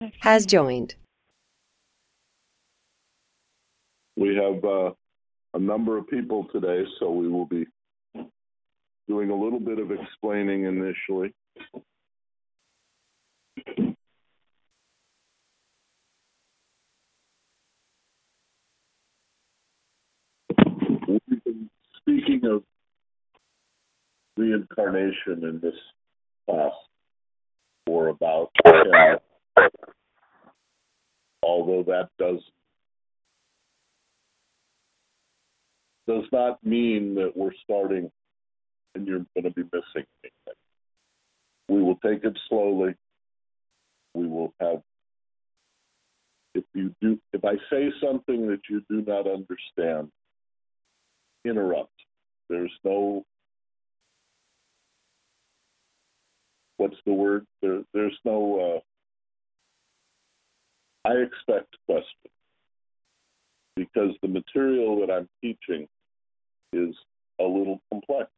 has joined. We have a number of people today, so we will be doing a little bit of explaining initially. We've been speaking of reincarnation in this class for about 10, although that does not mean that we're starting and you're going to be missing anything. We will take it slowly. We will have, if I say something that you do not understand, interrupt. There's no, what's the word? There's no, I expect questions, because the material that I'm teaching is a little complex.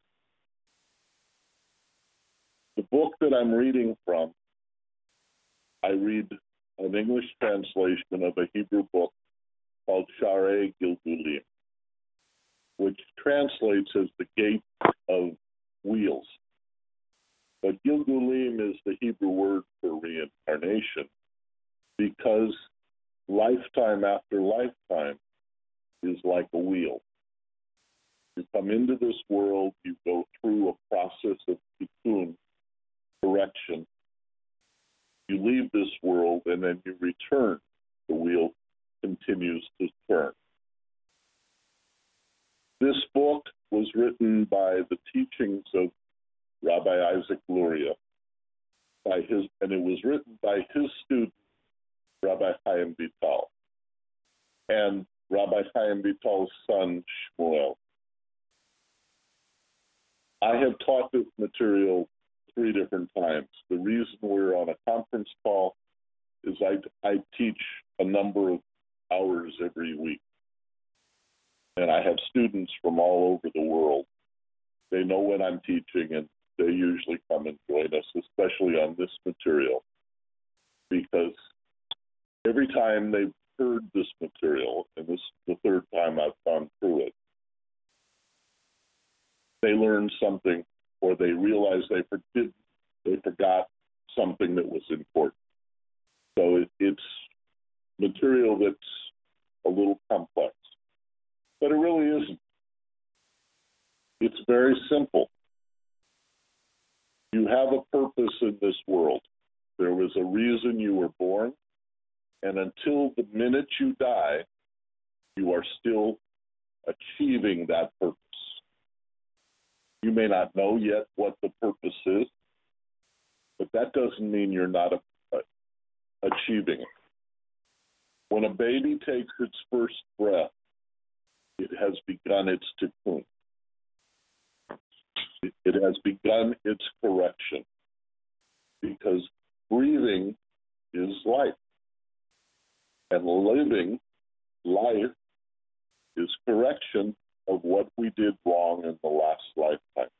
The book that I'm reading from, I read an English translation of a Hebrew book called Sharei Gilgulim, which translates as the gate of wheels. But Gilgulim is the Hebrew word for reincarnation, because lifetime after lifetime is like a wheel. You come into this world, you go through a process of tikkun, correction. You leave this world and then you return. The wheel continues to turn. This book was written by the teachings of Rabbi Isaac Luria, and it was written by his student, Rabbi Chaim Vital, and Rabbi Chaim Vital's son, Shmuel. I have taught this material 3 different times. The reason we're on a conference call is I teach a number of hours every week. And I have students from all over the world. They know when I'm teaching, and they usually come and join us, especially on this material, because every time they've heard this material, and this is the 3rd time I've gone through it, they learn something, or they realize they forgot something that was important. So it's material that's a little complex, but it really isn't. It's very simple. You have a purpose in this world. There was a reason you were born, and until the minute you die, you are still achieving that purpose. You may not know yet what the purpose is, but that doesn't mean you're not achieving it. When a baby takes its first breath, it has begun its tikkun. It has begun its correction, because breathing is life, and living life is correction of what we did wrong in the last lifetime.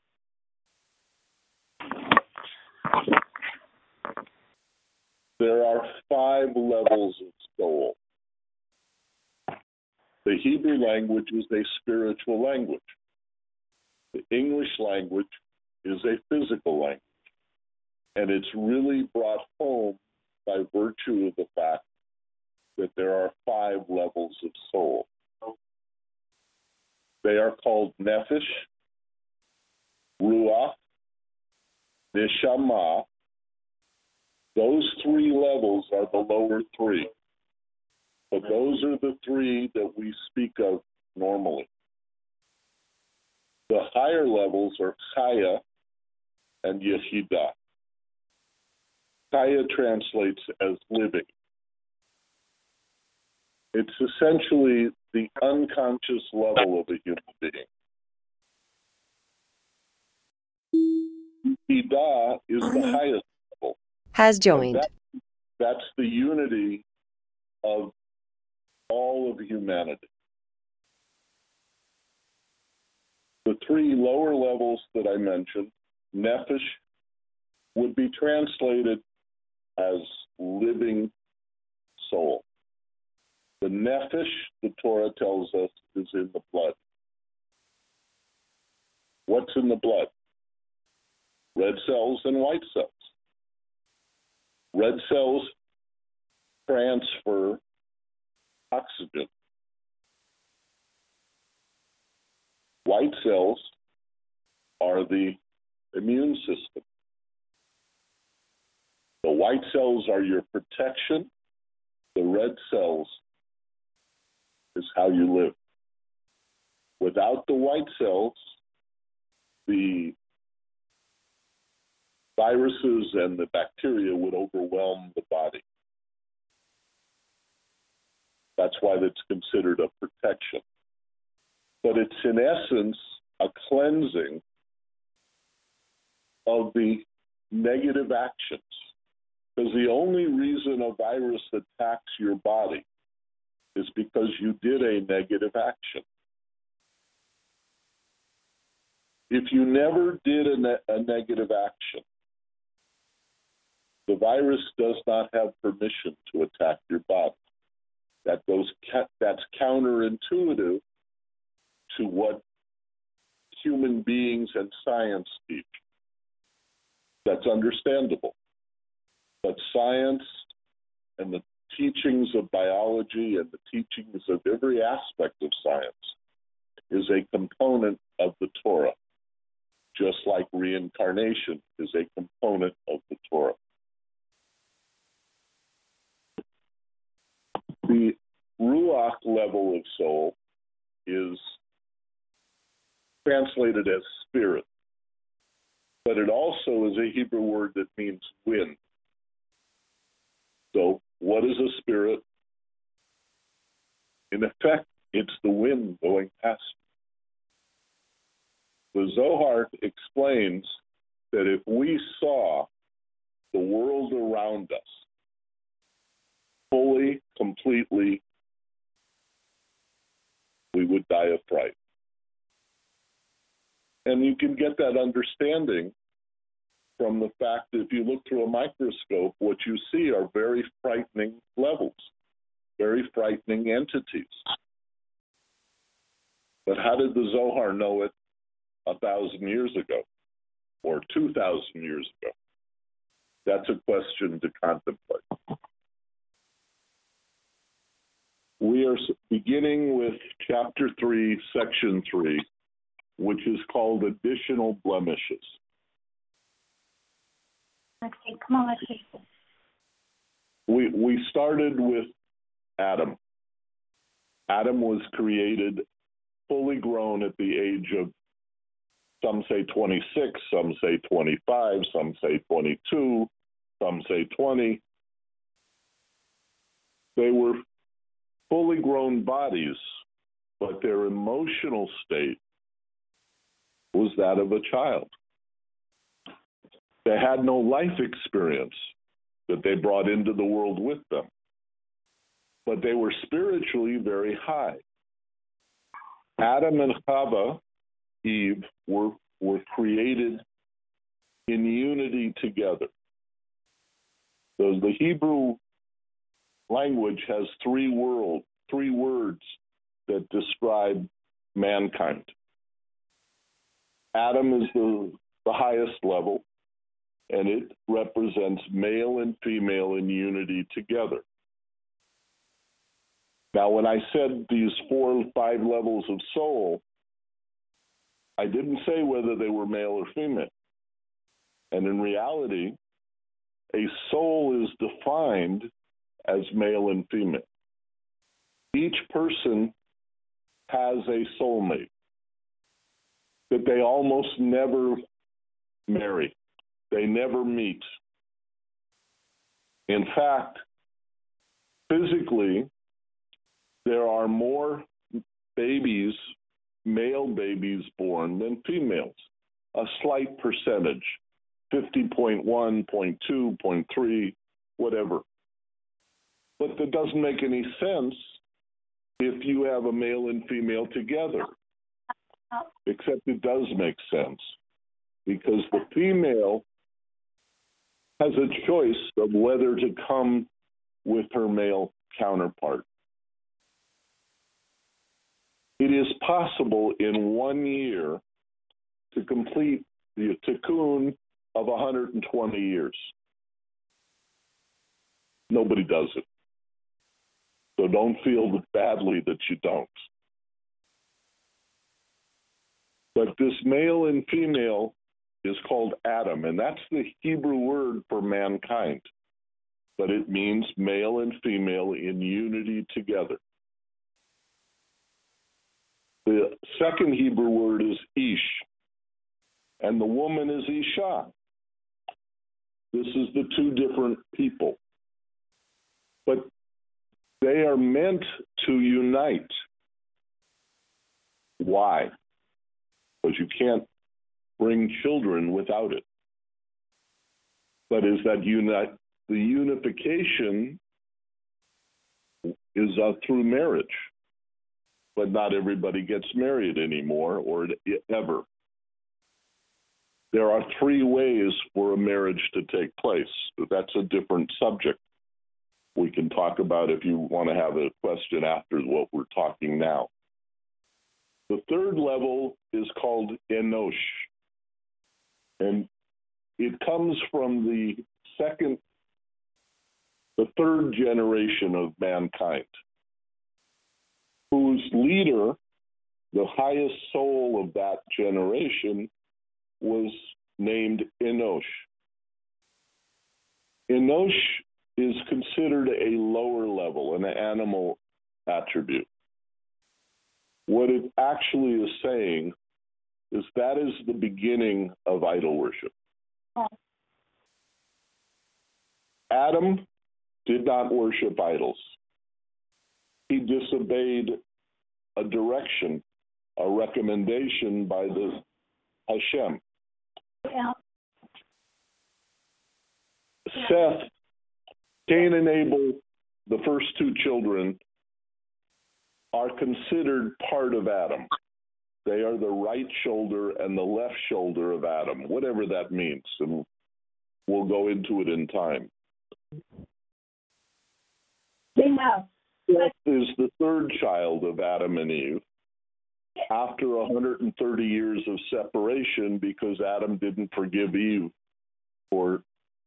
There are 5 levels of soul. The Hebrew language is a spiritual language. The English language is a physical language. And it's really brought home by virtue of the fact that there are 5 levels of soul. They are called Nefesh, Ruach, Neshama. Those 3 levels are the lower 3. But those are the 3 that we speak of normally. The higher levels are Chaya and Yehidah. Chaya translates as living. It's essentially the unconscious level of a human being. Yehidah is the highest level. Has joined. That's the unity of all of humanity. The 3 lower levels that I mentioned, Nefesh, would be translated as living soul. The nephesh, the Torah tells us, is in the blood. What's in the blood? Red cells and white cells. Red cells transfer oxygen. White cells are the immune system. The white cells are your protection. The red cells is how you live. Without the white cells, the viruses and the bacteria would overwhelm the body. That's why it's considered a protection. But it's in essence a cleansing of the negative actions. Because the only reason a virus attacks your body is because you did a negative action. If you never did a negative action, the virus does not have permission to attack your body. That's counterintuitive to what human beings and science teach. That's understandable. But science and the teachings of biology and the teachings of every aspect of science is a component of the Torah, just like reincarnation is a component of the Torah. The Ruach level of soul is translated as spirit, but it also is a Hebrew word that means wind. So what is a spirit? In effect, it's the wind going past. The Zohar explains that if we saw the world around us fully, completely, we would die of fright. And you can get that understanding from the fact that if you look through a microscope, what you see are very frightening levels, very frightening entities. But how did the Zohar know it 1,000 years ago or 2,000 years ago? That's a question to contemplate. We are beginning with Chapter 3, Section 3, which is called Additional Blemishes. Okay, come on, let's see. We started with Adam. Adam was created fully grown at the age of, some say 26, some say 25, some say 22, some say 20. They were fully grown bodies, but their emotional state was that of a child. They had no life experience that they brought into the world with them, but they were spiritually very high. Adam and Chava, Eve, were created in unity together. So the Hebrew language has three words that describe mankind. Adam is the highest level, and it represents male and female in unity together. Now, when I said these 4 or 5 levels of soul, I didn't say whether they were male or female. And in reality, a soul is defined as male and female. Each person has a soulmate that they almost never marry. They never meet. In fact, physically, there are more babies, male babies born than females. A slight percentage, 50.1, 0.2, 0.3, whatever. But that doesn't make any sense if you have a male and female together. Except it does make sense, because the female has a choice of whether to come with her male counterpart. It is possible in 1 year to complete the tikkun of 120 years. Nobody does it. So don't feel badly that you don't. But this male and female is called Adam, and that's the Hebrew word for mankind. But it means male and female in unity together. The second Hebrew word is Ish, and the woman is Isha. This is the two different people. But they are meant to unite. Why? Because you can't bring children without it. But is that the unification is through marriage. But not everybody gets married anymore or ever. There are 3 ways for a marriage to take place. But that's a different subject. We can talk about if you want to have a question after what we're talking now. The third level is called Enosh. And it comes from the third generation of mankind, whose leader, the highest soul of that generation, was named Enosh. Enosh is considered a lower level, an animal attribute. What it actually is saying is that is the beginning of idol worship. Adam did not worship idols. He disobeyed a direction, a recommendation by the Hashem. Yeah. Seth, Cain and Abel, the first 2 children, are considered part of Adam. They are the right shoulder and the left shoulder of Adam, whatever that means, and we'll go into it in time. Yeah. Seth is the third child of Adam and Eve after 130 years of separation because Adam didn't forgive Eve for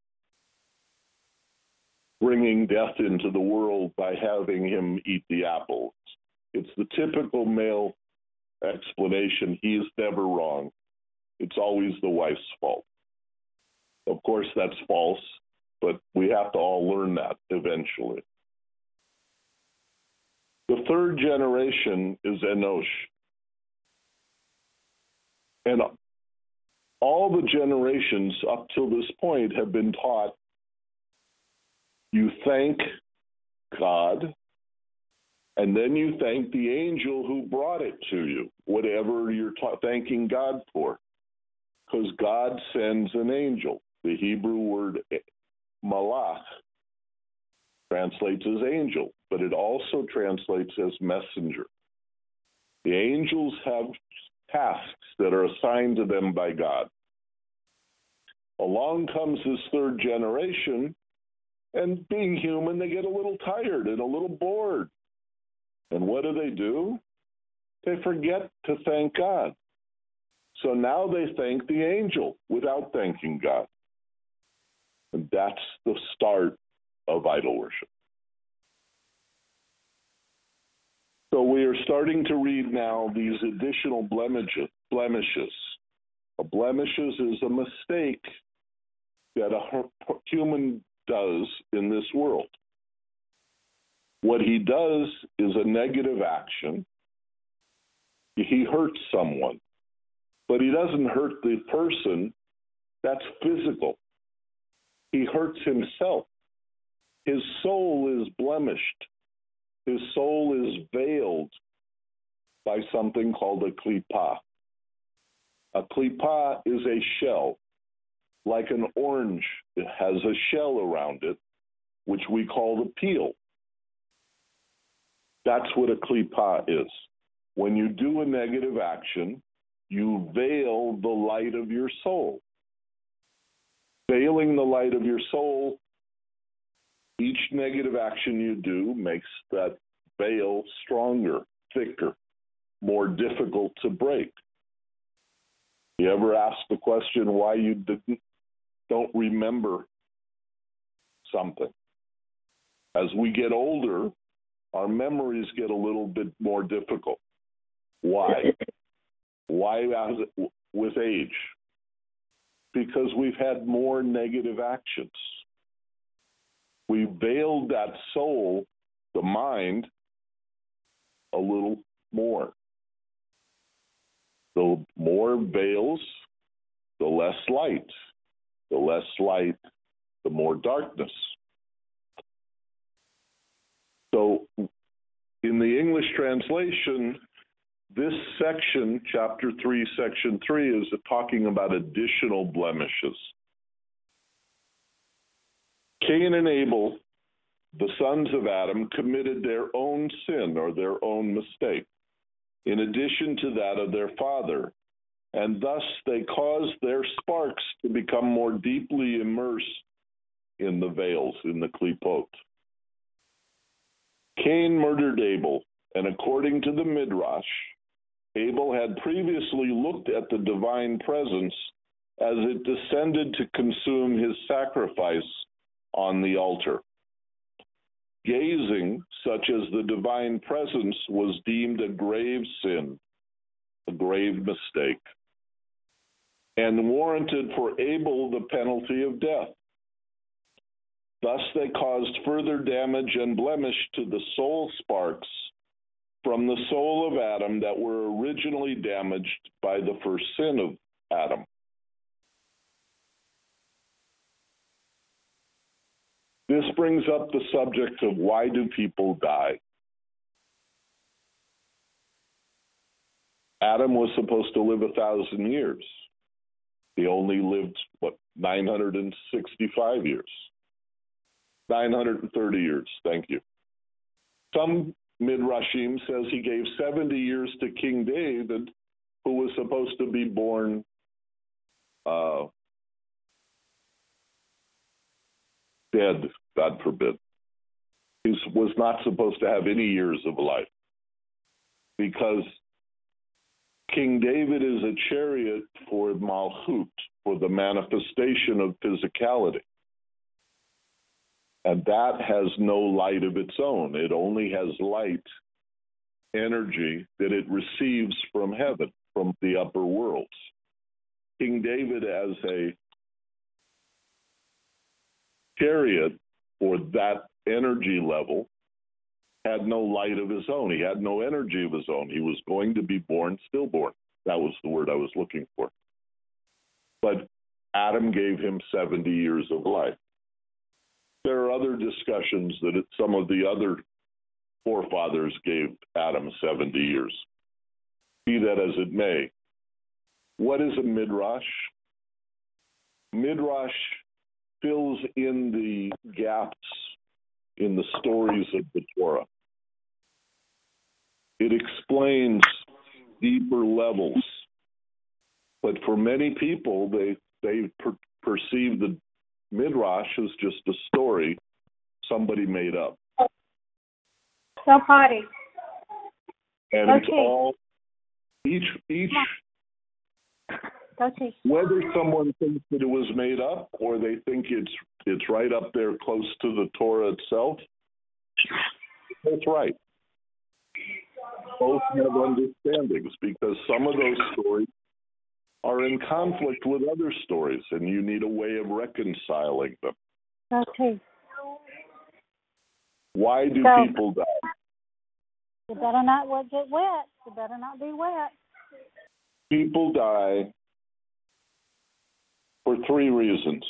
bringing death into the world by having him eat the apple. It's the typical male explanation. He is never wrong. It's always the wife's fault. Of course, that's false, but we have to all learn that eventually. The third generation is Enosh. And all the generations up till this point have been taught you thank God, and then you thank the angel who brought it to you, whatever you're thanking God for. Because God sends an angel. The Hebrew word malach translates as angel, but it also translates as messenger. The angels have tasks that are assigned to them by God. Along comes this third generation, and being human, they get a little tired and a little bored. And what do? They forget to thank God. So now they thank the angel without thanking God. And that's the start of idol worship. So we are starting to read now these additional blemishes. Blemishes is a mistake that a human does in this world. What he does is a negative action. He hurts someone, but he doesn't hurt the person. That's physical. He hurts himself. His soul is blemished. His soul is veiled by something called a klippah. A klippah is a shell, like an orange. It has a shell around it, which we call the peel. That's what a klippah is. When you do a negative action, you veil the light of your soul. Veiling the light of your soul Each negative action you do makes that veil stronger, thicker, more difficult to break. You ever ask the question why you don't remember something? As we get older, our memories get a little bit more difficult. Why? Why with age? Because we've had more negative actions. We veiled that soul, the mind, a little more. The more veils, the less light. The less light, the more darkness. So in the English translation, this section, chapter 3, section 3, is talking about additional blemishes. Cain and Abel, the sons of Adam, committed their own sin or their own mistake, in addition to that of their father, and thus they caused their sparks to become more deeply immersed in the veils, in the klipot. Cain murdered Abel, and according to the Midrash, Abel had previously looked at the divine presence as it descended to consume his sacrifice on the altar. Gazing, such as the divine presence, was deemed a grave sin, a grave mistake, and warranted for Abel the penalty of death. Thus they caused further damage and blemish to the soul sparks from the soul of Adam that were originally damaged by the first sin of Adam. This brings up the subject of why do people die? Adam was supposed to live 1,000 years. He only lived, 965 years? 930 years, thank you. Some Midrashim says he gave 70 years to King David, who was supposed to be born dead, God forbid. He was not supposed to have any years of life, because King David is a chariot for Malchut, for the manifestation of physicality. And that has no light of its own. It only has light, energy that it receives from heaven, from the upper worlds. King David, as a chariot for that energy level, had no light of his own. He had no energy of his own. He was going to be born, stillborn. That was the word I was looking for. But Adam gave him 70 years of life. There are other discussions that some of the other forefathers gave Adam 70 years. Be that as it may. What is a midrash? Midrash fills in the gaps in the stories of the Torah. It explains deeper levels. But for many people, they perceive the Midrash is just a story somebody made up. So party. And okay. It's all, each Okay. whether someone thinks that it was made up or they think it's right up there close to the Torah itself, that's right. Both have understandings, because some of those stories are in conflict with other stories, and you need a way of reconciling them. Okay. Why do people die? You better not get wet. You better not be wet. People die for 3 reasons,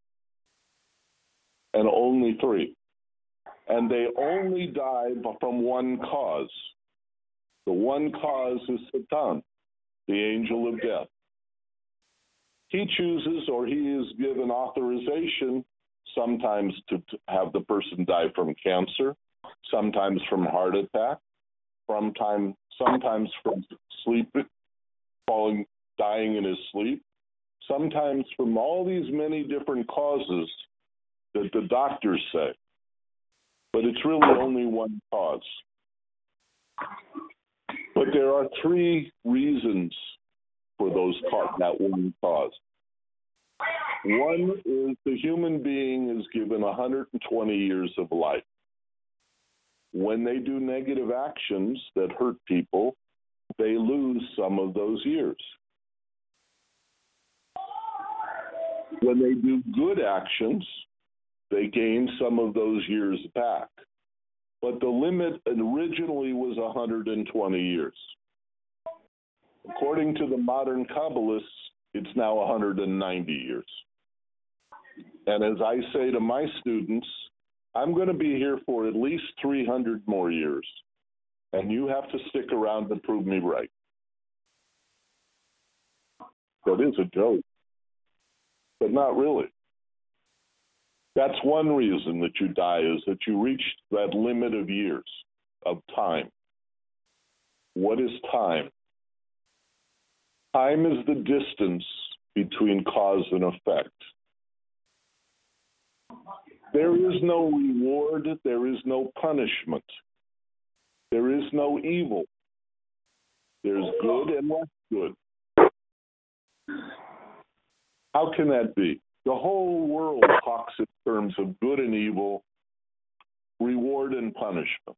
and only 3. And they only die from one cause. The one cause is Satan, the angel of death. He chooses, or he is given authorization, sometimes to have the person die from cancer, sometimes from heart attack, sometimes from sleep, dying in his sleep, sometimes from all these many different causes that the doctors say. but it's really only one cause. But there are three reasons for that one cause. One is the human being is given 120 years of life. When they do negative actions that hurt people, they lose some of those years. When they do good actions, they gain some of those years back. But the limit originally was 120 years. According to the modern Kabbalists, it's now 190 years. And as I say to my students, I'm going to be here for at least 300 more years, and you have to stick around and prove me right. That is a joke, but not really. That's one reason that you die, is that you reached that limit of years, of time. What is time? Time is the distance between cause and effect. There is no reward, there is no punishment. There is no evil. There's good and less good. How can that be? The whole world talks in terms of good and evil, reward and punishment.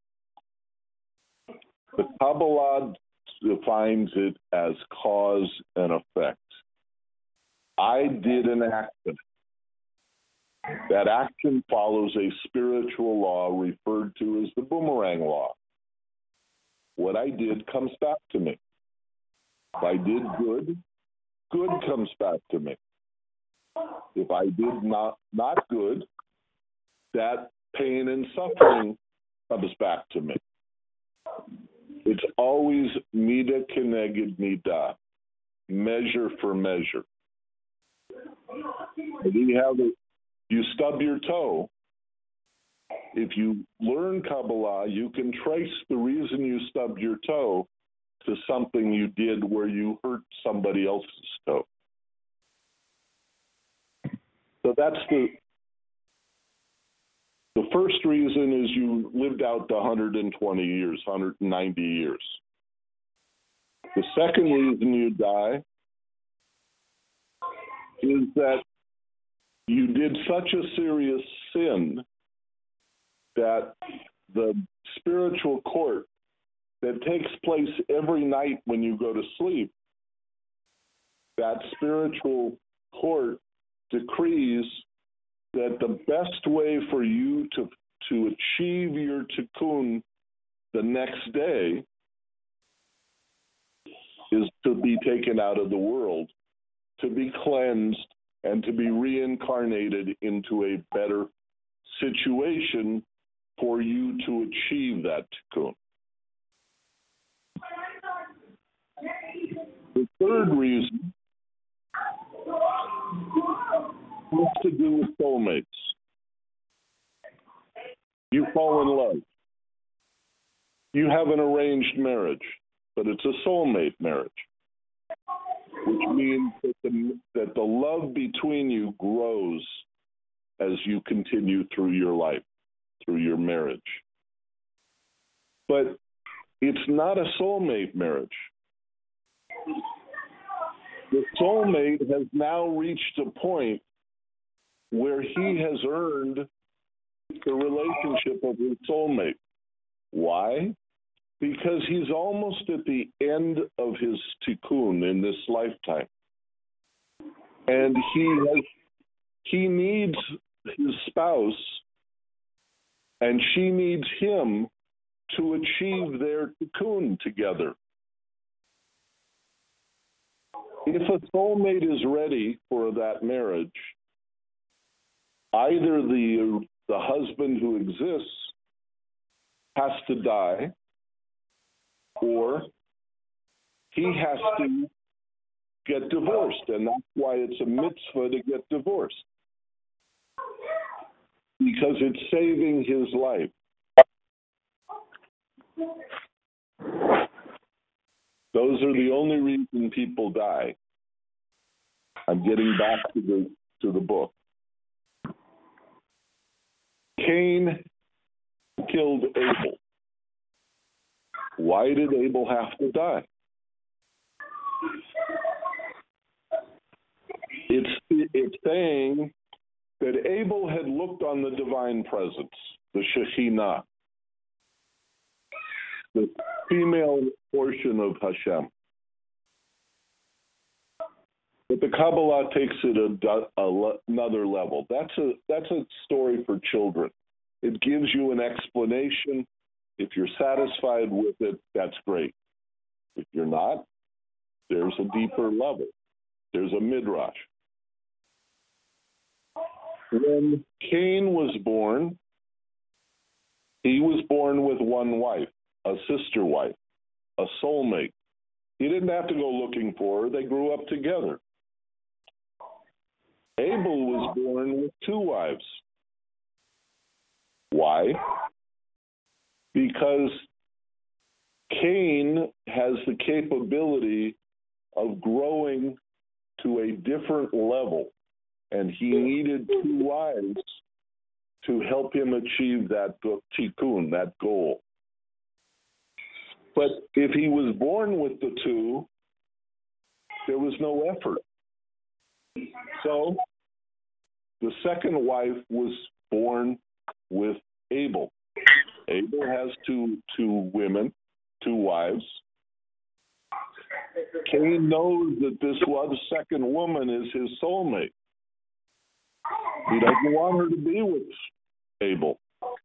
The Kabbalah defines it as cause and effect. I did an action. That action follows a spiritual law referred to as the boomerang law. What I did comes back to me. If I did good, good comes back to me. If I did not good, that pain and suffering comes back to me. It's always mida keneged mida, measure for measure. You stub your toe. If you learn Kabbalah, you can trace the reason you stubbed your toe to something you did where you hurt somebody else's toe. So that's the first reason is you lived out the 120 years, 190 years. The second reason you die is that you did such a serious sin that the spiritual court that takes place every night when you go to sleep, that spiritual court decrees that the best way for you to achieve your tikkun the next day is to be taken out of the world, to be cleansed, and to be reincarnated into a better situation for you to achieve that tikkun. The third reason has to do with soulmates. You fall in love. You have an arranged marriage, but it's a soulmate marriage, which means that the love between you grows as you continue through your life, through your marriage. But it's not a soulmate marriage. The soulmate has now reached a point where he has earned the relationship of his soulmate. Why? Because he's almost at the end of his tikkun in this lifetime. And he needs his spouse, and she needs him to achieve their tikkun together. If a soulmate is ready for that marriage, either the husband who exists has to die, or he has to get divorced, and that's why it's a mitzvah to get divorced, because it's saving his life. Those are the only reason people die. I'm getting back to the book. Cain killed Abel. Why did Abel have to die? It's saying that Abel had looked on the divine presence, the Shekhinah, the female portion of Hashem. But the Kabbalah takes it another level. That's a story for children. It gives you an explanation. If you're satisfied with it, that's great. If you're not, there's a deeper level. There's a midrash. When Cain was born, he was born with one wife, a sister wife, a soulmate. He didn't have to go looking for her. They grew up together. Abel was born with two wives. Why? Because Cain has the capability of growing to a different level, and he needed two wives to help him achieve that tikkun, that goal. But if he was born with the two, there was no effort. So the second wife was born with Abel. Abel has two women, two wives. Cain knows that this second woman is his soulmate. He doesn't want her to be with Abel.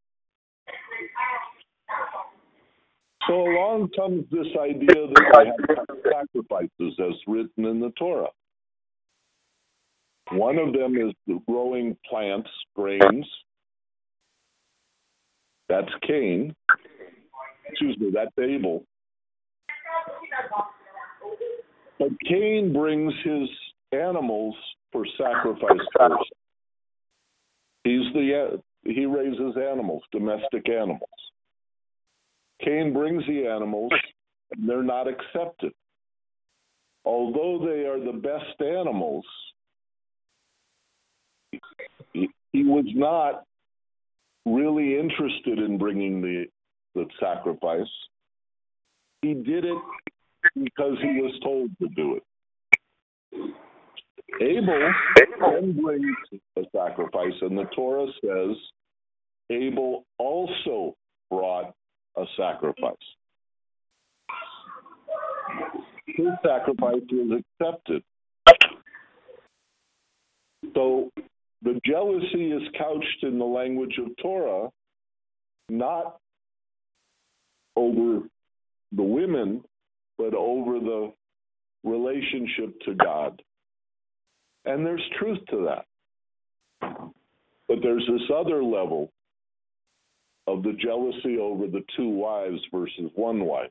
So along comes this idea that they have sacrifices as written in the Torah. One of them is the growing plants, grains. That's Cain. That's Abel. But Cain brings his animals for sacrifice first. He raises animals, domestic animals. Cain brings the animals, and they're not accepted. Although they are the best animals, he was not really interested in bringing the sacrifice. He did it because he was told to do it. Abel then brings a sacrifice, and the Torah says Abel also brought a sacrifice. His sacrifice was accepted. So the jealousy is couched in the language of Torah, not over the women, but over the relationship to God. And there's truth to that. But there's this other level of the jealousy over the two wives versus one wife.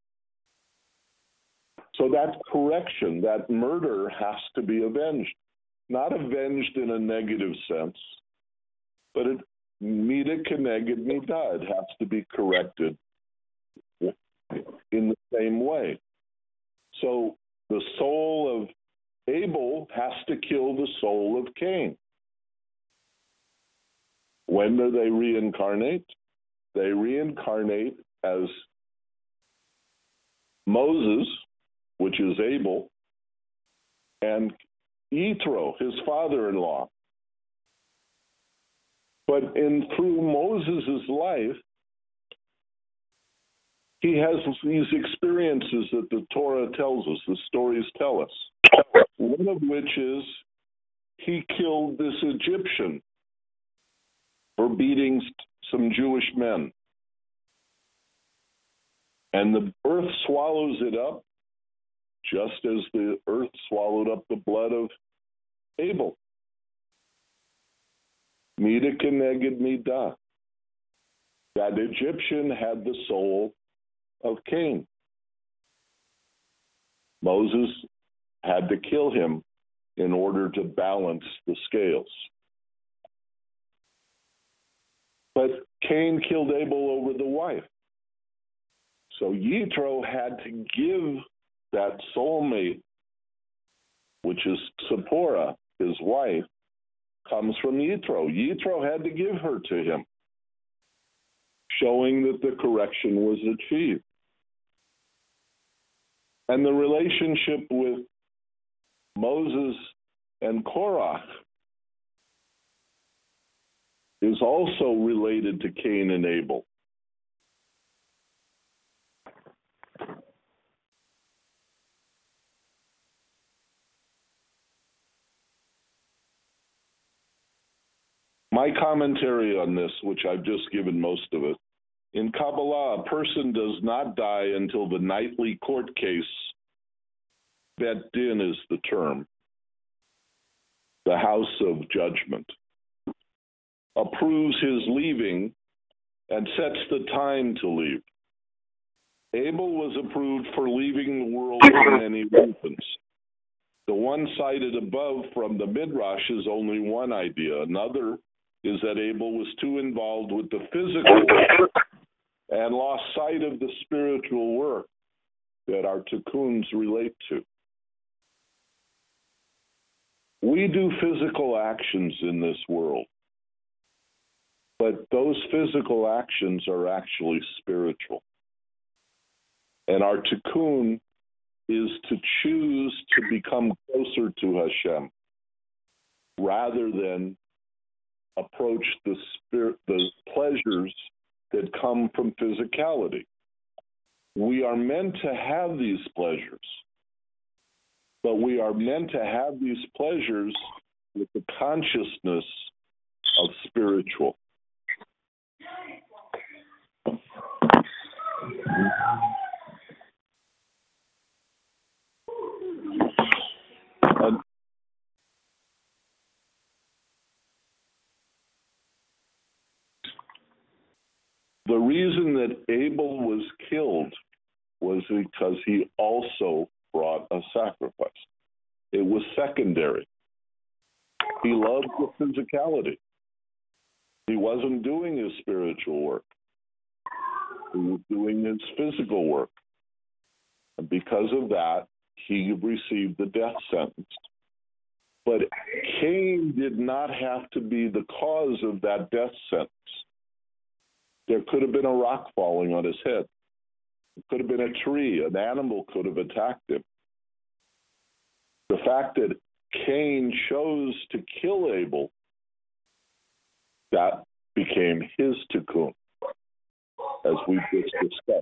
So that correction, that murder has to be avenged. Not avenged in a negative sense, but mida keneged midah. It has to be corrected in the same way. So the soul of Abel has to kill the soul of Cain. When do they reincarnate? They reincarnate as Moses, which is Abel, and Yitro, his father-in-law. But through Moses' life, he has these experiences that the Torah tells us, the stories tell us. One of which is he killed this Egyptian for beating some Jewish men. And the earth swallows it up, just as the earth swallowed up the blood of Abel. Mida keneged midah. That Egyptian had the soul of Cain. Moses had to kill him in order to balance the scales. But Cain killed Abel over the wife. So Yitro had to give that soulmate, which is Zipporah, his wife, comes from Yitro. Yitro had to give her to him. showing that the correction was achieved. And the relationship with Moses and Korach is also related to Cain and Abel. My commentary on this, which I've just given most of it, in Kabbalah, a person does not die until the nightly court case, Bet Din is the term, the house of judgment, approves his leaving and sets the time to leave. Abel was approved for leaving the world for many reasons. The one cited above from the Midrash is only one idea. Another is that Abel was too involved with the physical and lost sight of the spiritual work that our tikkuns relate to. We do physical actions in this world, but those physical actions are actually spiritual. And our tikkun is to choose to become closer to Hashem rather than approach the pleasures that come from physicality. We are meant to have these pleasures, but we are meant to have these pleasures with the consciousness of spiritual. And the reason that Abel was killed was because he also brought a sacrifice. It was secondary. He loved the physicality. He wasn't doing his spiritual work. He was doing his physical work. And because of that, he received the death sentence. But Cain did not have to be the cause of that death sentence. There could have been a rock falling on his head. It could have been a tree. An animal could have attacked him. The fact that Cain chose to kill Abel, that became his tikkun, as we just discussed.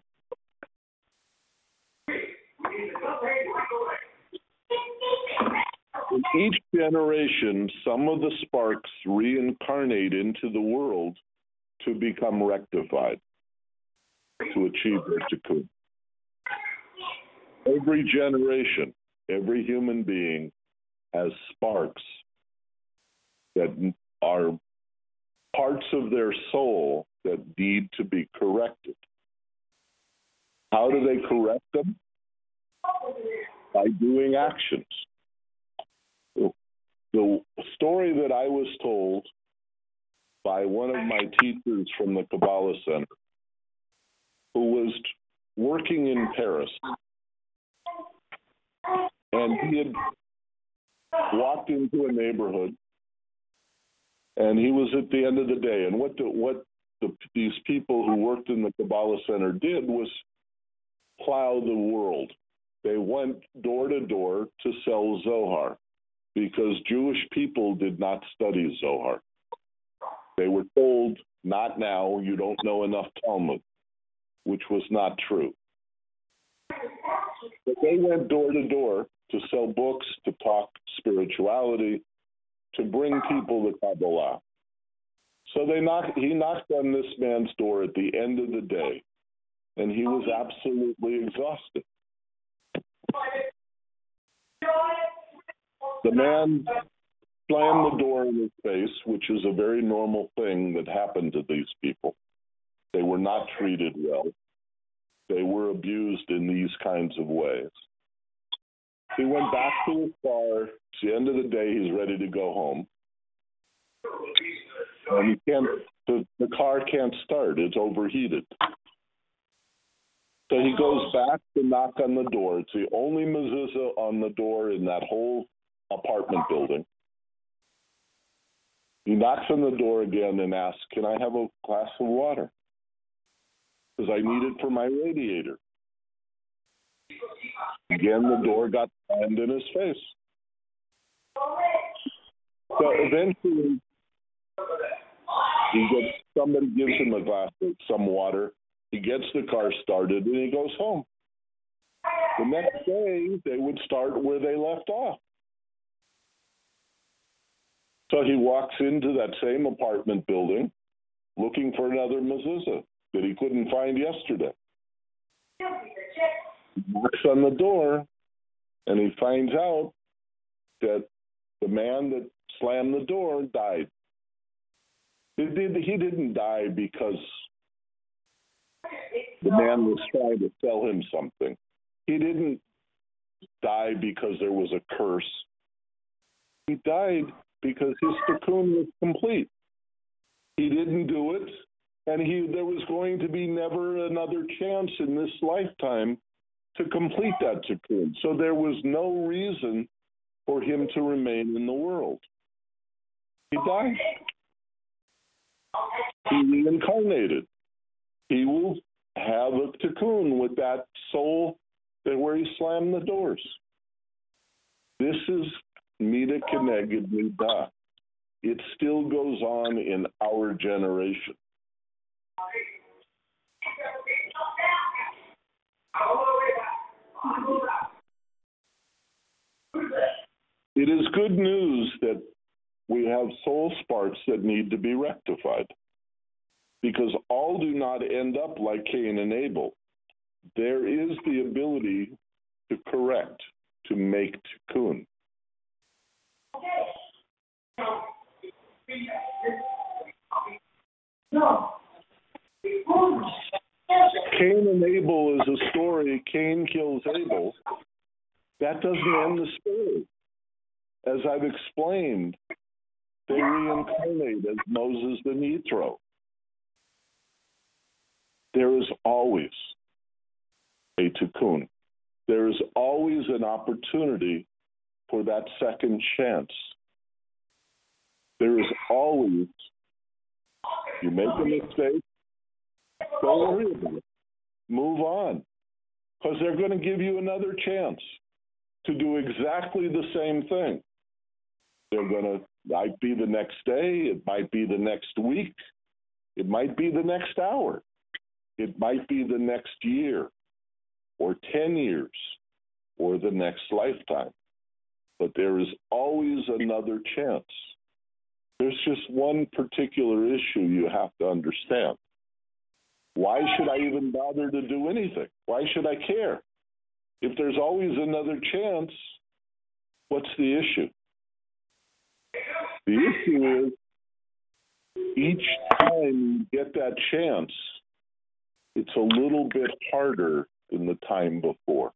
In each generation, some of the sparks reincarnate into the world to become rectified, to achieve their tikkun. Every generation, every human being has sparks that are parts of their soul that need to be corrected. How do they correct them? By doing actions. The story that I was told by one of my teachers from the Kabbalah Center, who was working in Paris, and he had walked into a neighborhood, and he was at the end of the day. And these people who worked in the Kabbalah Center did was plow the world. They went door to door to sell Zohar, because Jewish people did not study Zohar. They were told, not now, you don't know enough Talmud, which was not true. But they went door to door to sell books, to talk spirituality, to bring people to Kabbalah. So he knocked on this man's door at the end of the day, and he was absolutely exhausted. The man slammed the door in his face, which is a very normal thing that happened to these people. They were not treated well. They were abused in these kinds of ways. He went back to his car. It's the end of the day. He's ready to go home. And the car can't start. It's overheated. So he goes back to knock on the door. It's the only mezuzah on the door in that whole apartment building. He knocks on the door again and asks, "Can I have a glass of water?" because I need it for my radiator. Again, the door got slammed in his face. So eventually, somebody gives him a glass of some water. He gets the car started and he goes home. The next day, they would start where they left off. So he walks into that same apartment building looking for another mezuzah that he couldn't find yesterday. He knocks on the door and he finds out that the man that slammed the door died. He didn't die because the man was trying to sell him something. He didn't die because there was a curse. He died because his tikkun was complete. He didn't do it, and there was going to be never another chance in this lifetime to complete that tikkun. So there was no reason for him to remain in the world. He died. He reincarnated. He will have a tikkun with that soul where he slammed the doors. This is Mida Keneged Mida. It still goes on in our generation. It is good news that we have soul sparks that need to be rectified, because all do not end up like Cain and Abel. There is the ability to correct, to make tikkun. Cain and Abel is a story. Cain kills Abel. That doesn't end the story. As I've explained, they reincarnate as Moses and Yitro. There is always a tikkun. There is always an opportunity for that second chance. There is always, you make a mistake, don't worry about it. Move on. Because they're going to give you another chance to do exactly the same thing. They're going to, might be the next day, it might be the next week, it might be the next hour, it might be the next year, or 10 years, or the next lifetime. But there is always another chance. There's just one particular issue you have to understand. Why should I even bother to do anything? Why should I care? If there's always another chance, what's the issue? The issue is each time you get that chance, it's a little bit harder than the time before.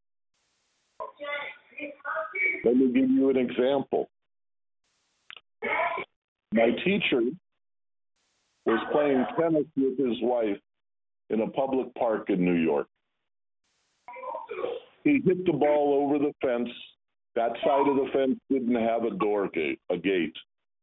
Let me give you an example. My teacher was playing tennis with his wife in a public park in New York. He hit the ball over the fence. That side of the fence didn't have a gate.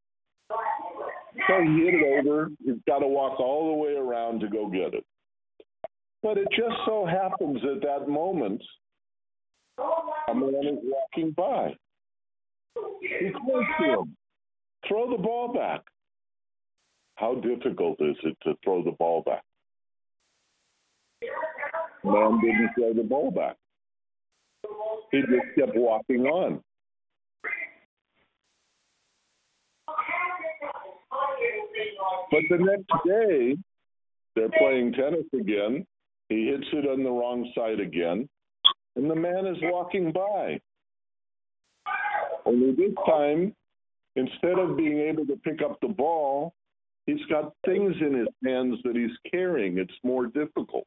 So he hit it over. He's got to walk all the way around to go get it. But it just so happens at that moment, a man is walking by. He calls to him, "Throw the ball back." How difficult is it to throw the ball back? The man didn't throw the ball back. He just kept walking on. But the next day, they're playing tennis again. He hits it on the wrong side again, and the man is walking by. Only this time, instead of being able to pick up the ball, he's got things in his hands that he's carrying. It's more difficult.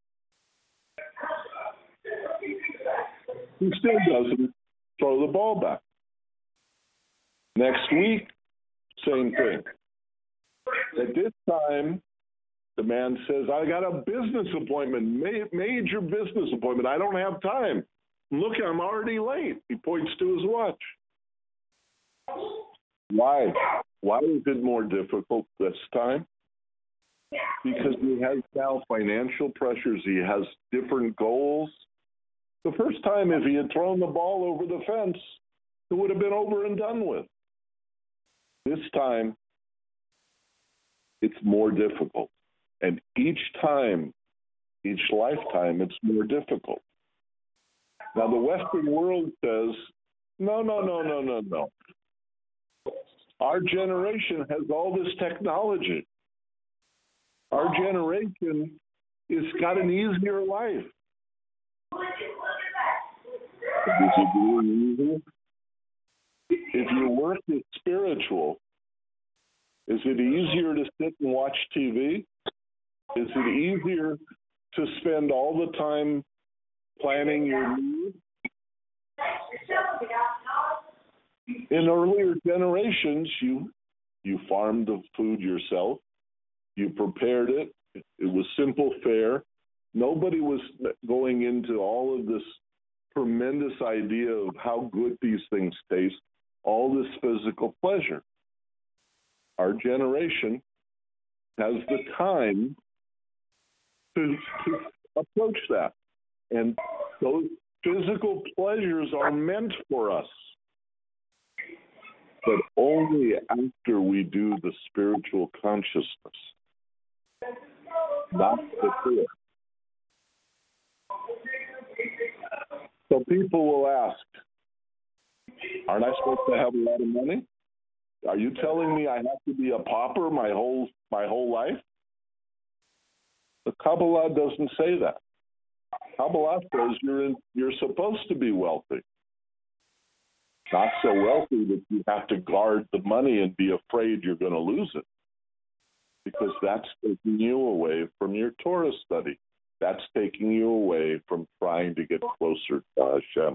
He still doesn't throw the ball back. Next week, same thing. At this time, the man says, "I got a business appointment, major business appointment. I don't have time. Look, I'm already late." He points to his watch. Why? Why is it more difficult this time? because he has now financial pressures. He has different goals. The first time, if he had thrown the ball over the fence, it would have been over and done with. This time, it's more difficult. And each time, each lifetime, it's more difficult. Now, the Western world says, no. Our generation has all this technology. Our generation has got an easier life. If your work is spiritual, is it easier to sit and watch TV? Is it easier to spend all the time planning your meals? In earlier generations, you farmed the food yourself. You prepared it. It was simple fare. Nobody was going into all of this tremendous idea of how good these things taste, all this physical pleasure. Our generation has the time to approach that. And those physical pleasures are meant for us, but only after we do the spiritual consciousness, not before. So people will ask, aren't I supposed to have a lot of money? Are you telling me I have to be a pauper my whole life? The Kabbalah doesn't say that. Kabbalah says you're supposed to be wealthy. Not so wealthy that you have to guard the money and be afraid you're going to lose it. Because that's taking you away from your Torah study. That's taking you away from trying to get closer to Hashem.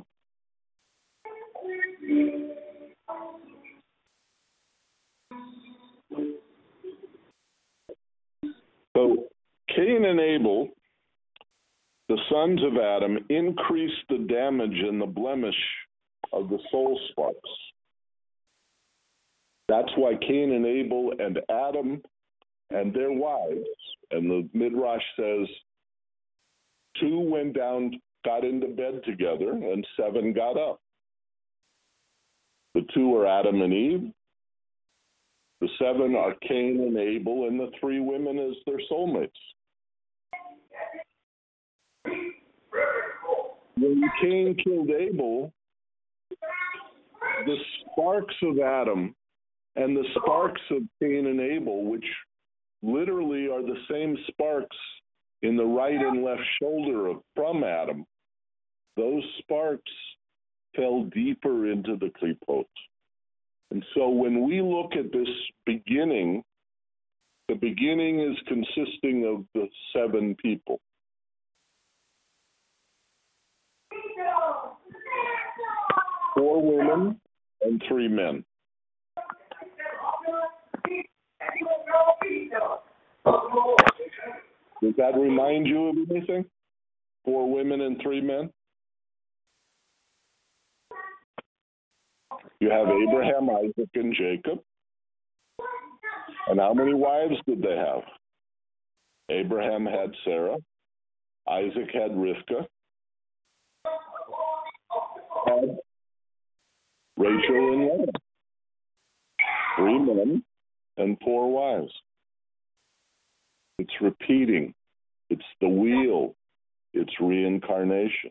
So Cain and Abel, the sons of Adam, increased the damage and the blemish of the soul sparks. That's why Cain and Abel and Adam and their wives, and the Midrash says, 2 went down, got into bed together, and 7 got up. The 2 are Adam and Eve. The 7 are Cain and Abel, and the 3 women as their soulmates. When Cain killed Abel, the sparks of Adam and the sparks of Cain and Abel, which literally are the same sparks in the right and left shoulder from Adam, those sparks fell deeper into the klipot. And so when we look at this beginning, the beginning is consisting of the 7 people. Four women and 3 men. Does that remind you of anything? 4 women and 3 men? You have Abraham, Isaac, and Jacob. And how many wives did they have? Abraham had Sarah. Isaac had Rivka. Had Rachel and Leah. 3 men and 4 wives. It's repeating. It's the wheel. It's reincarnation.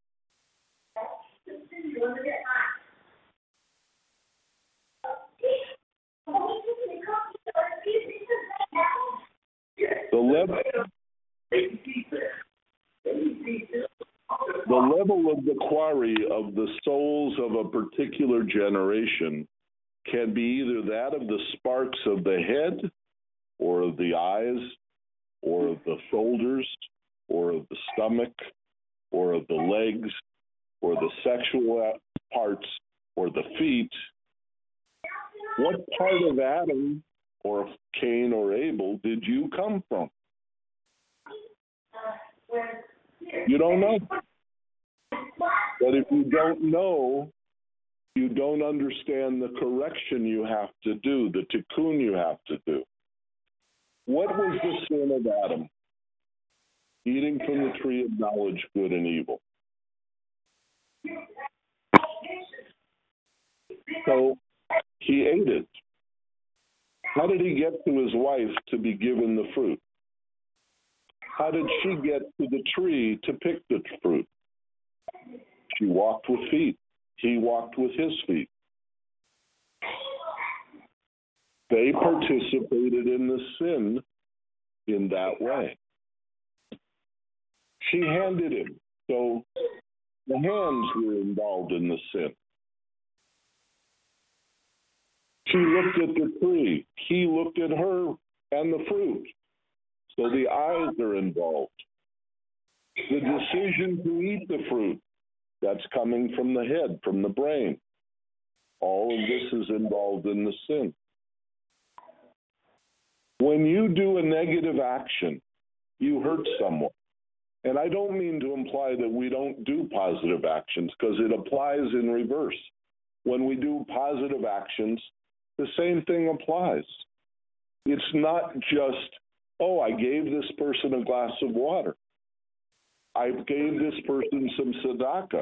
The level of the quarry of the souls of a particular generation can be either that of the sparks of the head, or of the eyes, or of the shoulders, or of the stomach, or of the legs, or the sexual parts, or the feet. What part of Adam or Cain or Abel did you come from? You don't know. But if you don't know, you don't understand the correction you have to do, the tikkun you have to do. What was the sin of Adam? Eating from the tree of knowledge, good and evil. So he ate it. How did he get to his wife to be given the fruit? How did she get to the tree to pick the fruit? She walked with feet. He walked with his feet. They participated in the sin in that way. She handed him, so the hands were involved in the sin. She looked at the tree. He looked at her and the fruit. So the eyes are involved. The decision to eat the fruit, that's coming from the head, from the brain. All of this is involved in the sin. When you do a negative action, you hurt someone. And I don't mean to imply that we don't do positive actions, because it applies in reverse. When we do positive actions, the same thing applies. It's not just, oh, I gave this person a glass of water. I gave this person some tzedakah.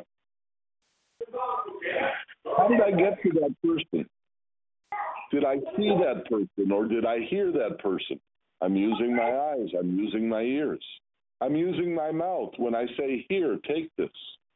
How did I get to that person? Did I see that person or did I hear that person? I'm using my eyes. I'm using my ears. I'm using my mouth when I say, here, take this.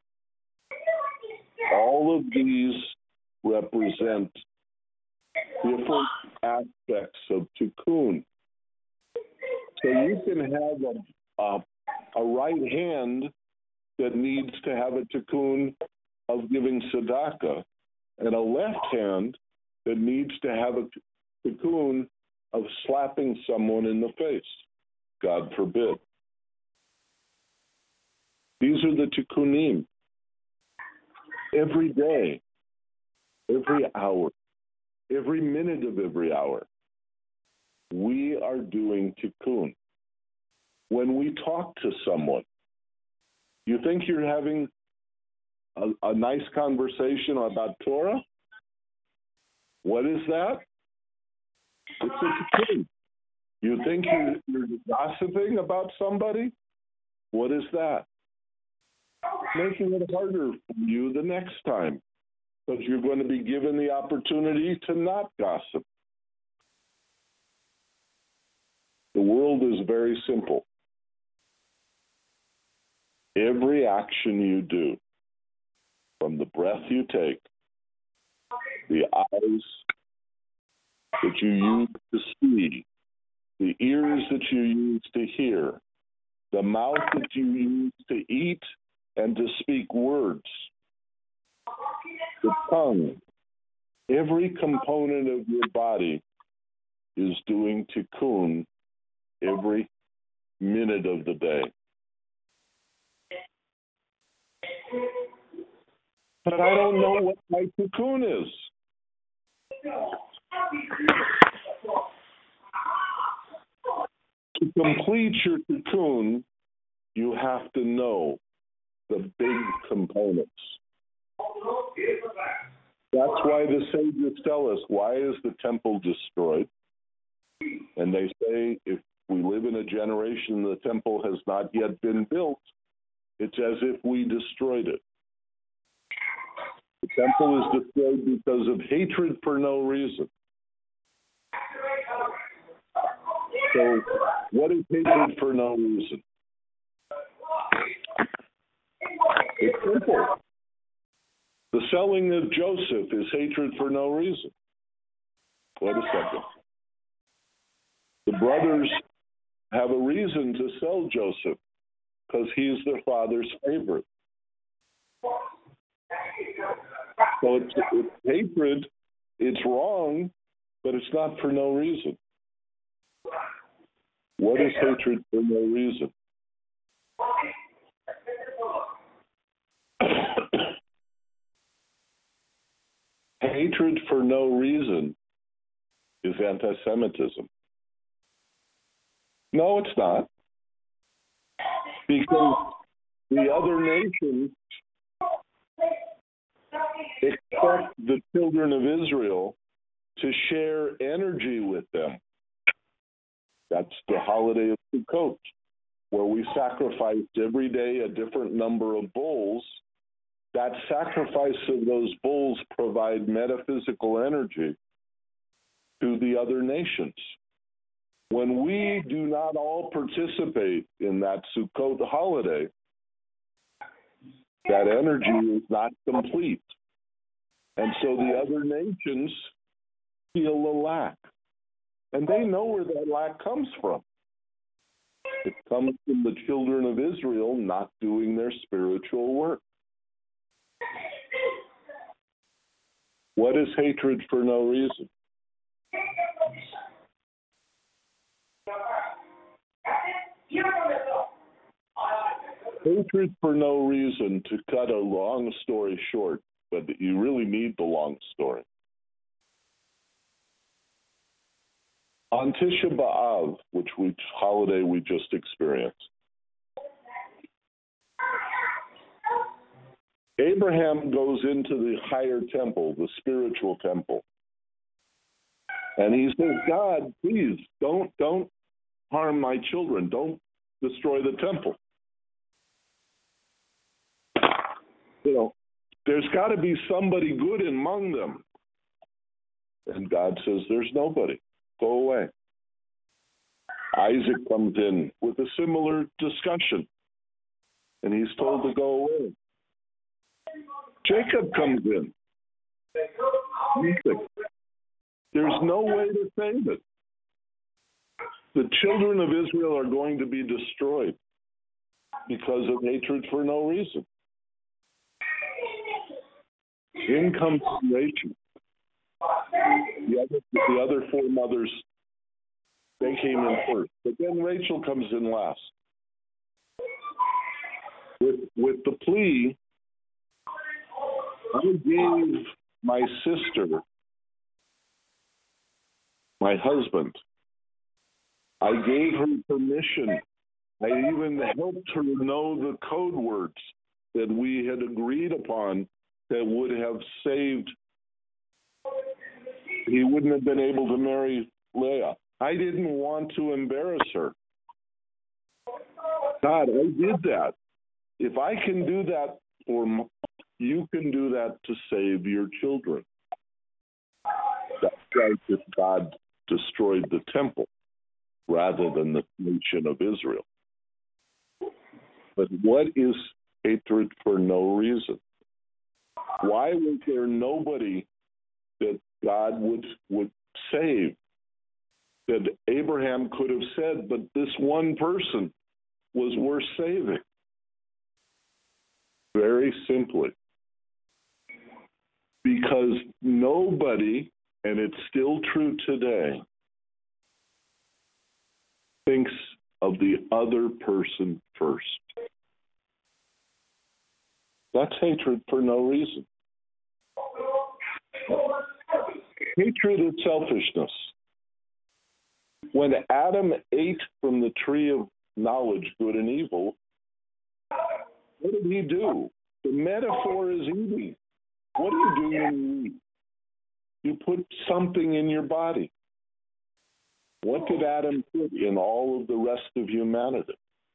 All of these represent different aspects of tikkun. So you can have a right hand that needs to have a tikkun of giving tzedakah, and a left hand that needs to have a tikkun of slapping someone in the face. God forbid. These are the tikkunim. Every day, every hour, every minute of every hour, we are doing tikkun. When we talk to someone, you think you're having a nice conversation about Torah? What is that? It's a tikkun. You think you're gossiping about somebody? What is that? Making it harder for you the next time, because you're going to be given the opportunity to not gossip. The world is very simple. Every action you do, from the breath you take, the eyes that you use to see, the ears that you use to hear, the mouth that you use to eat and to speak words, the tongue, every component of your body is doing tikkun every minute of the day. But I don't know what my tikkun is. To complete your tikkun, you have to know the big components. That's why the sages tell us, why is the temple destroyed? And they say, if we live in a generation the temple has not yet been built, it's as if we destroyed it. The temple is destroyed because of hatred for no reason. So, what is hatred for no reason? It's simple. The selling of Joseph is hatred for no reason. Wait a second. The brothers have a reason to sell Joseph, because he's their father's favorite. So it's hatred, it's wrong, but it's not for no reason. What is hatred for no reason? Hatred for no reason is anti-Semitism. No, it's not. Because the other nations expect the children of Israel to share energy with them. That's the holiday of Sukkot, where we sacrificed every day a different number of bulls. That sacrifice of those bulls provide metaphysical energy to the other nations. When we do not all participate in that Sukkot holiday, that energy is not complete. And so the other nations feel a lack. And they know where that lack comes from. It comes from the children of Israel not doing their spiritual work. What is hatred for no reason? Hatred for no reason, to cut a long story short, but you really need the long story. On Tisha B'Av, which holiday we just experienced, Abraham goes into the higher temple, the spiritual temple, and he says, God, please don't harm my children. Don't destroy the temple. You know, there's got to be somebody good among them. And God says, there's nobody. Go away. Isaac comes in with a similar discussion, and he's told to go away. Jacob comes in. There's no way to save it. The children of Israel are going to be destroyed because of hatred for no reason. In comes Rachel. The other four mothers, they came in first. But then Rachel comes in last. With the plea, I gave my sister, my husband, I gave her permission. I even helped her know the code words that we had agreed upon that would have saved. He wouldn't have been able to marry Leah. I didn't want to embarrass her. God, I did that. If I can do that you can do that to save your children. That's why God destroyed the temple rather than the nation of Israel. But what is hatred for no reason? Why was there nobody that God would save? That Abraham could have said, but this one person was worth saving. Very simply, because nobody, and it's still true today, thinks of the other person first. That's hatred for no reason. Hatred is selfishness. When Adam ate from the tree of knowledge, good and evil, what did he do? The metaphor is eating. What do you do when you eat? You put something in your body. What did Adam put in all of the rest of humanity?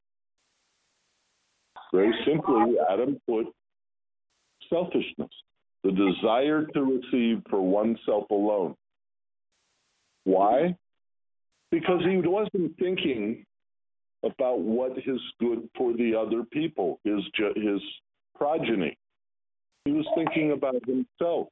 Very simply, Adam put selfishness, the desire to receive for oneself alone. Why? Because he wasn't thinking about what is good for the other people, his progeny. He was thinking about himself.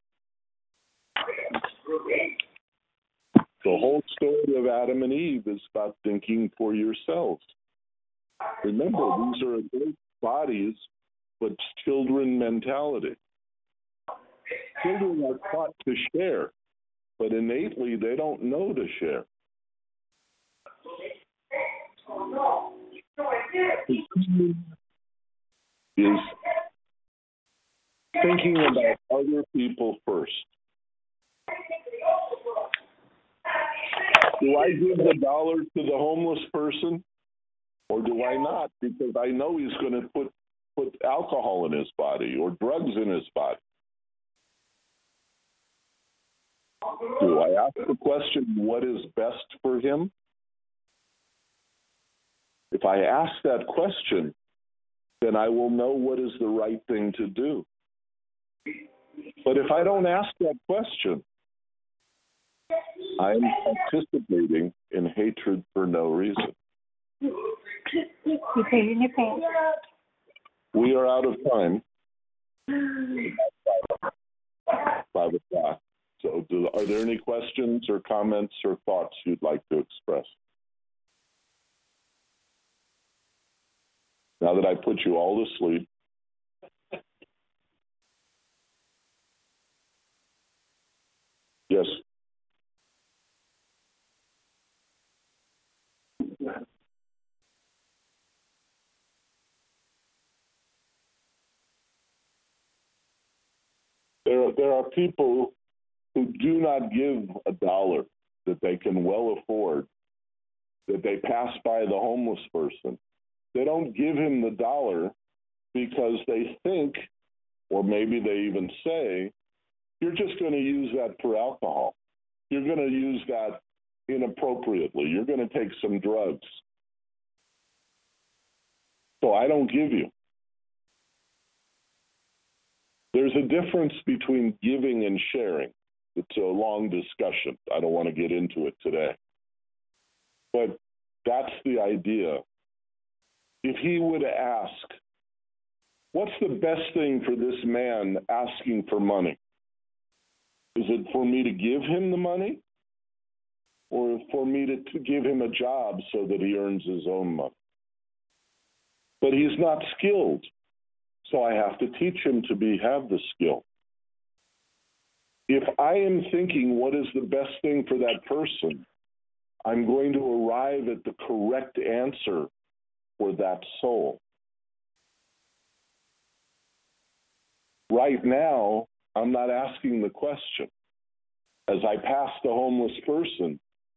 The whole story of Adam and Eve is about thinking for yourselves. Remember, these are adult bodies, but children mentality. Children are taught to share, but innately they don't know to share. Is thinking about other people first. Do I give the $1 to the homeless person, or do I not? Because I know he's going to put alcohol in his body or drugs in his body. Do I ask the question, what is best for him? If I ask that question, then I will know what is the right thing to do. But if I don't ask that question, I am participating in hatred for no reason. You peed in your pants. We are out of time. 5 o'clock. So are there any questions or comments or thoughts you'd like to express? Now that I put you all to sleep. Yes. There are people who do not give $1 that they can well afford, that they pass by the homeless person. They don't give him the $1 because they think, or maybe they even say, you're just going to use that for alcohol. You're going to use that inappropriately. You're going to take some drugs. So I don't give you. There's a difference between giving and sharing. It's a long discussion. I don't want to get into it today. But that's the idea. If he would ask, what's the best thing for this man asking for money? Is it for me to give him the money? Or for me to give him a job so that he earns his own money? But he's not skilled. So I have to teach him to have the skill. If I am thinking what is the best thing for that person, I'm going to arrive at the correct answer for that soul. Right now, I'm not asking the question. As I pass the homeless person,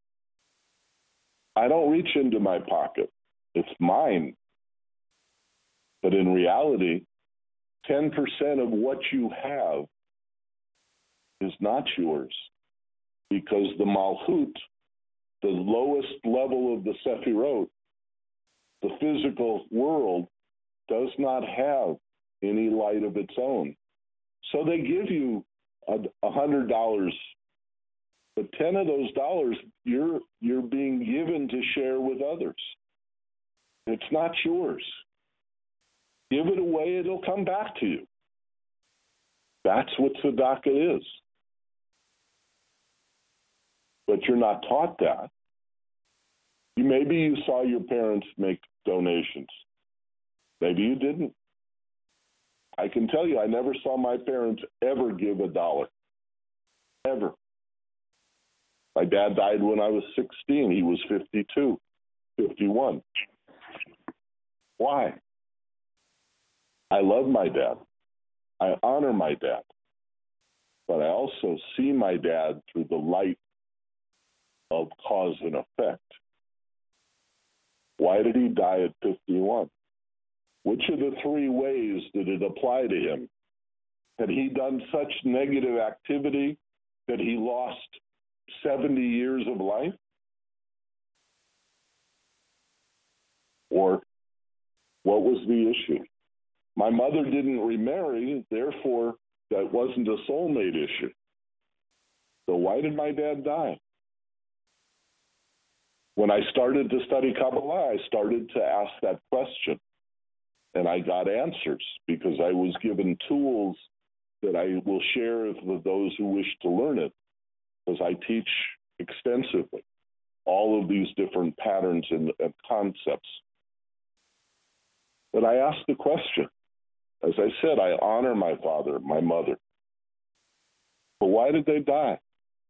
I don't reach into my pocket. It's mine. But in reality, 10% of what you have is not yours, because the Malchut, the lowest level of the Sefirot, the physical world, does not have any light of its own. So they give you $100, but 10 of those dollars you're being given to share with others. It's not yours. Give it away, it'll come back to you. That's what tzedakah is. But you're not taught that. Maybe you saw your parents make donations. Maybe you didn't. I can tell you, I never saw my parents ever give $1. Ever. My dad died when I was 16. He was 52, 51. Why? I love my dad. I honor my dad. But I also see my dad through the light of cause and effect. Why did he die at 51? Which of the 3 ways did it apply to him? Had he done such negative activity that he lost 70 years of life? Or what was the issue? My mother didn't remarry, therefore that wasn't a soulmate issue. So why did my dad die? When I started to study Kabbalah, I started to ask that question. And I got answers because I was given tools that I will share with those who wish to learn it, because I teach extensively all of these different patterns and concepts. But I asked the question. As I said, I honor my father, my mother. But why did they die?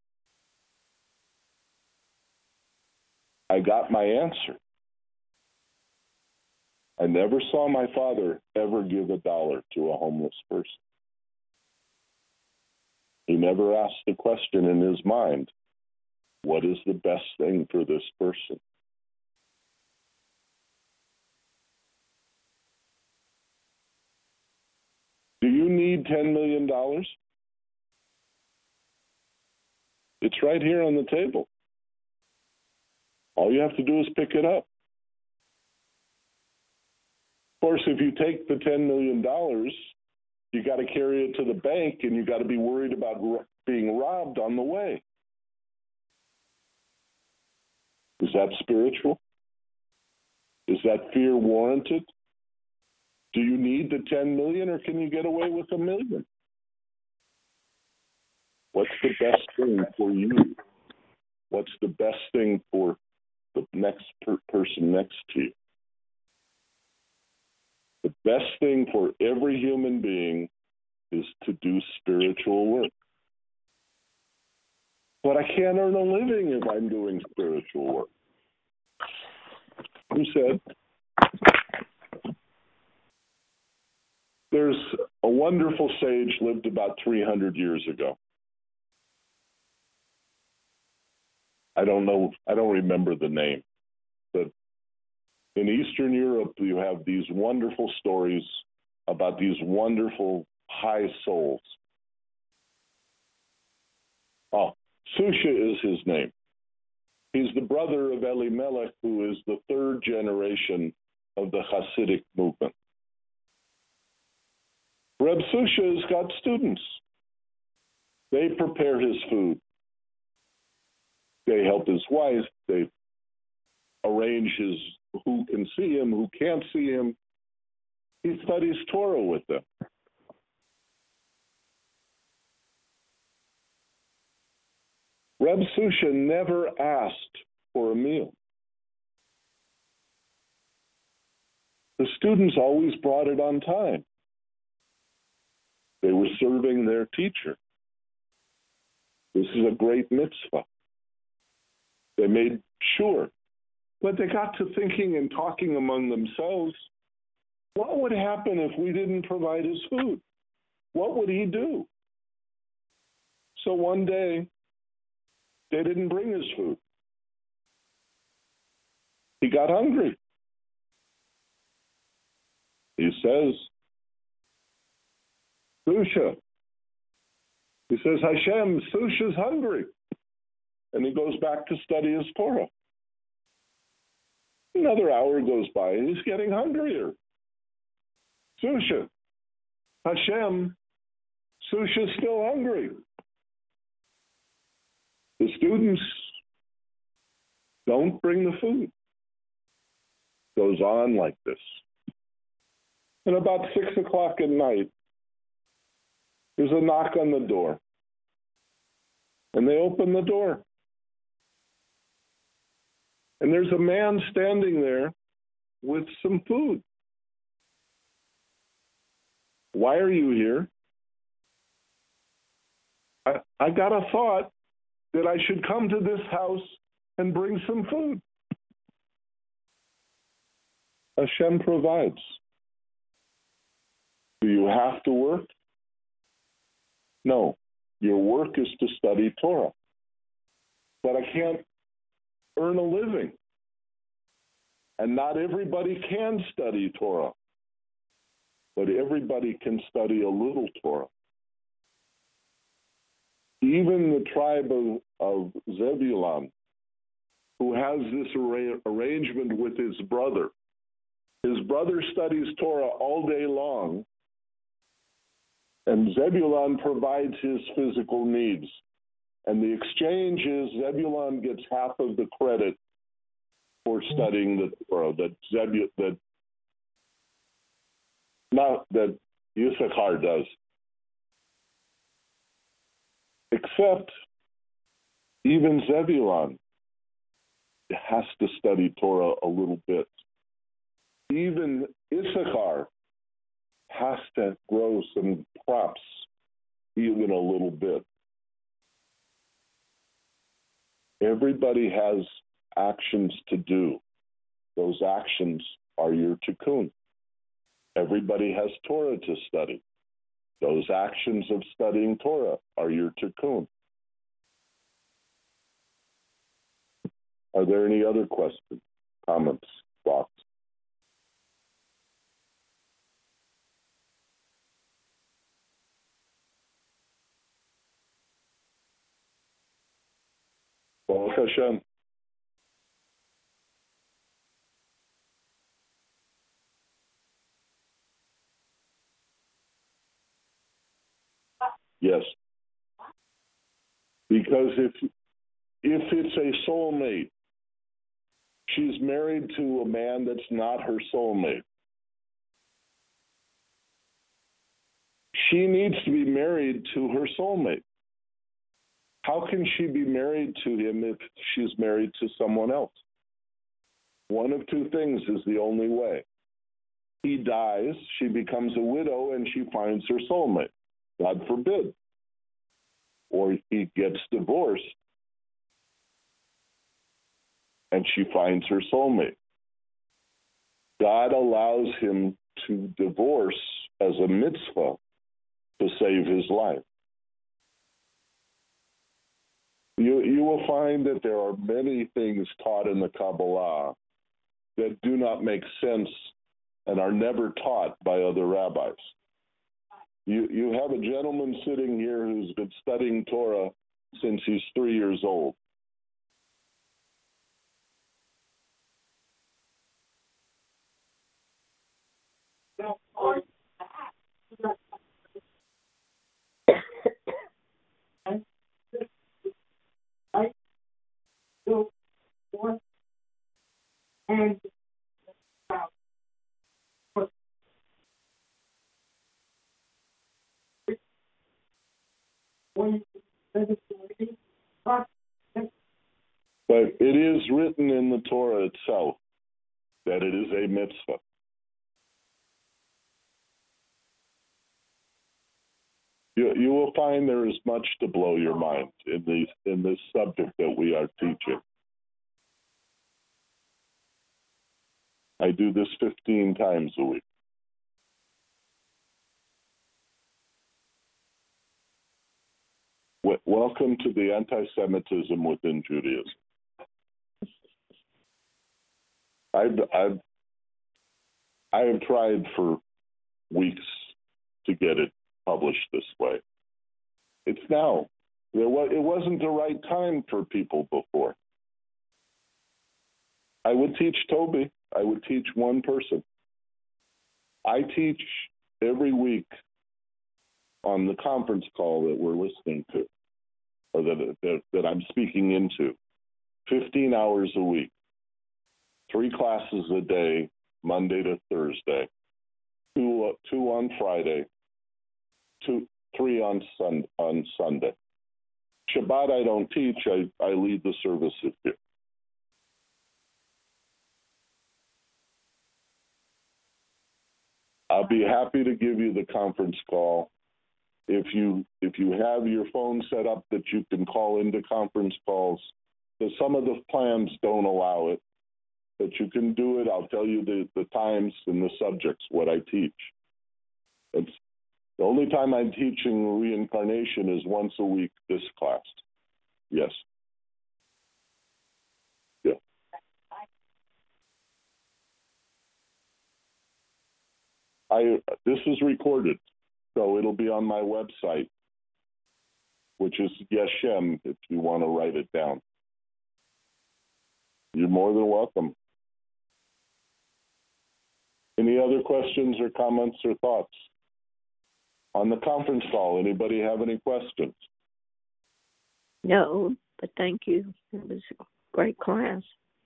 I got my answer. I never saw my father ever give $1 to a homeless person. He never asked the question in his mind, what is the best thing for this person? Do you need $10 million? It's right here on the table. All you have to do is pick it up. course, if you take the $10 million, you got to carry it to the bank and you got to be worried about being robbed on the way. Is that spiritual? Is that fear warranted? Do you need the 10 million or can you get away with $1 million? What's the best thing for you? What's the best thing for the next person next to you? The best thing for every human being is to do spiritual work. But I can't earn a living if I'm doing spiritual work. Who said? There's a wonderful sage lived about 300 years ago. I don't remember the name, but in Eastern Europe, you have these wonderful stories about these wonderful high souls. Oh, Susha is his name. He's the brother of Elimelech, who is the third generation of the Hasidic movement. Reb Susha has got students. They prepare his food. They help his wife. They arrange who can see him, who can't see him. He studies Torah with them. Reb Susha never asked for a meal. The students always brought it on time. They were serving their teacher. This is a great mitzvah. They made sure. But they got to thinking and talking among themselves, what would happen if we didn't provide his food? What would he do? So one day, they didn't bring his food. He got hungry. He says, Susha. He says, Hashem, Susha's hungry. And he goes back to study his Torah. Another hour goes by and he's getting hungrier. Susha. Hashem, Susha's still hungry. The students don't bring the food. Goes on like this. And about 6 o'clock at night, there's a knock on the door. And they open the door. And there's a man standing there with some food. Why are you here? I got a thought that I should come to this house and bring some food. Hashem provides. Do you have to work? No. Your work is to study Torah. But I can't earn a living. And not everybody can study Torah. But everybody can study a little Torah. Even the tribe of Zebulun, who has this arrangement with his brother. His brother studies Torah all day long, and Zebulun provides his physical needs. And the exchange is Zebulun gets half of the credit for studying the Torah that Yisachar does. Except even Zebulun has to study Torah a little bit. Even Issachar has to grow some crops even a little bit. Everybody has actions to do. Those actions are your tikkun. Everybody has Torah to study. Those actions of studying Torah are your tikkun. Are there any other questions, comments, thoughts? Baruch Hashem. Yes. Because if it's a soulmate, she's married to a man that's not her soulmate. She needs to be married to her soulmate. How can she be married to him if she's married to someone else? One of two things is the only way. He dies, she becomes a widow, and she finds her soulmate. God forbid. Or he gets divorced, and she finds her soulmate. God allows him to divorce as a mitzvah to save his life. You will find that there are many things taught in the Kabbalah that do not make sense and are never taught by other rabbis. You have a gentleman sitting here who's been studying Torah since he's 3 years old. But it is written in the Torah itself that it is a mitzvah. You will find there is much to blow your mind in this subject that we are teaching. I do this 15 times a week. Welcome to the anti-Semitism within Judaism. I have tried for weeks to get it published this way. It's now. It wasn't the right time for people before. I would teach Toby. I would teach one person. I teach every week on the conference call that we're listening to, or that I'm speaking into, 15 hours a week, 3 classes a day, Monday to Thursday, 2 on Friday, 3 on Sunday. Shabbat I don't teach. I lead the services here. I'll be happy to give you the conference call. If you have your phone set up that you can call into conference calls, because some of the plans don't allow it, but you can do it. I'll tell you the times and the subjects, what I teach. It's the only time I'm teaching reincarnation is once a week, this class. Yes. Yeah. This is recorded, so it'll be on my website, which is Yeshem, if you want to write it down. You're more than welcome. Any other questions or comments or thoughts? On the conference call, anybody have any questions? No, but thank you. It was a great class.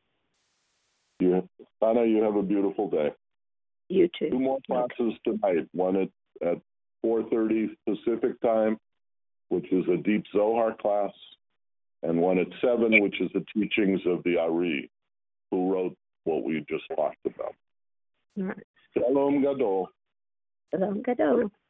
Anna, you have a beautiful day. You too. 2 more classes tonight, one at 4:30 Pacific time, which is a Deep Zohar class, and one at 7, which is the teachings of the Ari, who wrote what we just talked about. All right. Shalom Gadol. Shalom Gadol.